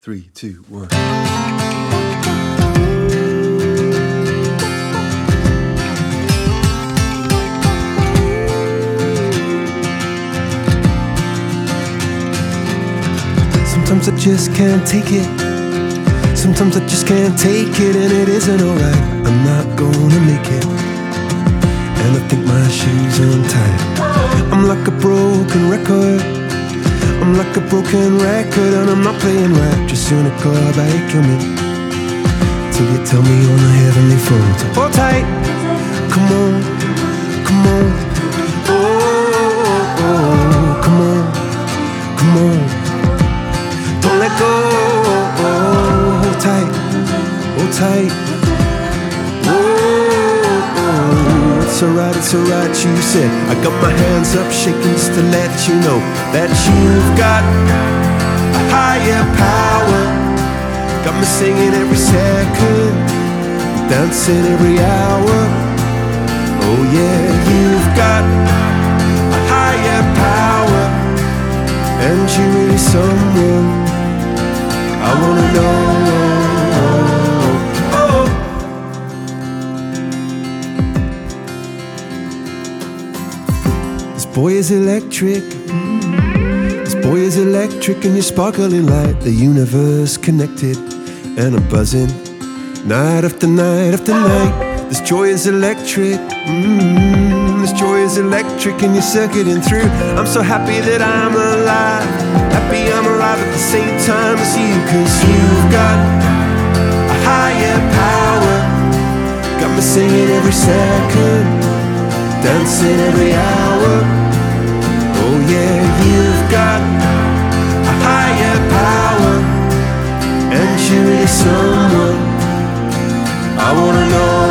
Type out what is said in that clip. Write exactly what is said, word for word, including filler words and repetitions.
Three, two, one. Sometimes I just can't take it. Sometimes I just can't take it, and it isn't alright. I'm not gonna make it, and I think my shoes are untied. I'm like a broken record. I'm like a broken record, and I'm not playing right. Just in a club, I kill me till you tell me on a heavenly phone to hold tight. Come on, come on, oh, oh, oh, come on, come on. Don't let go, oh, hold tight, hold tight. Oh, oh, it's alright, it's alright, you said. I got my hands up shaking just to let you know that you've got a higher power. Got me singing every second, dancing every hour. Oh yeah, you've got a higher power, and you're really someone I wanna know. Oh. This boy is electric. This boy is electric, and you're sparkling like the universe connected. And I'm buzzing night after night after night. This joy is electric. Mm, this joy is electric, and you're circuiting through. I'm so happy that I'm alive. Happy I'm alive at the same time as you. Cause you've got a higher power. Got me singing every second, dancing every hour. Oh yeah, you've got a higher power, and you're really someone I wanna know.